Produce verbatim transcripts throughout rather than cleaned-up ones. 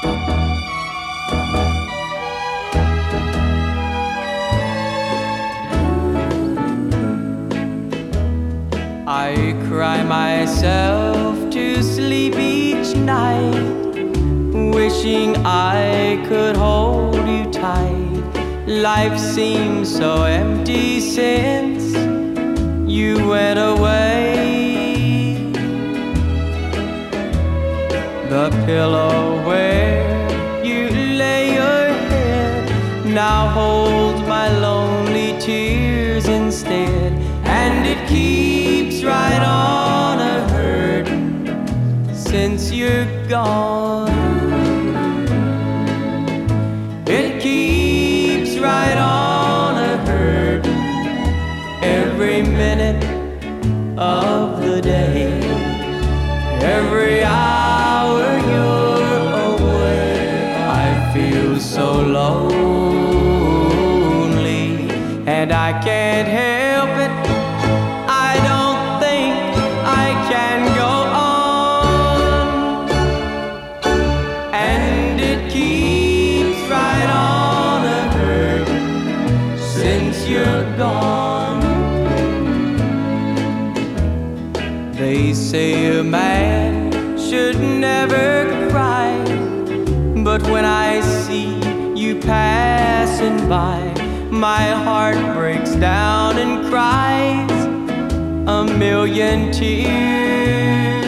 I cry myself to sleep each night, wishing I could hold you tight. Life seems so empty since you went away. The pillow where you lay your head now holds my lonely tears instead, and it keeps right on a hurtin' since you're gone. It keeps right on a hurtin' every minute of the day, every hour you're away. I feel so lonely, and I can't help it. I don't think I can go on, and it keeps right on a hurtin' since you're gone. They say a man should never cry, but when I see you passing by, my heart breaks down and cries a million tears.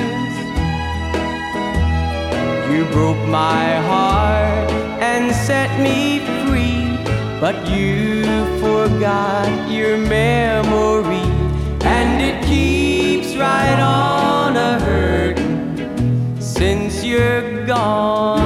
You broke my heart and set me free, but you forgot your memory, and it keeps right on a hurtin' since you're gone.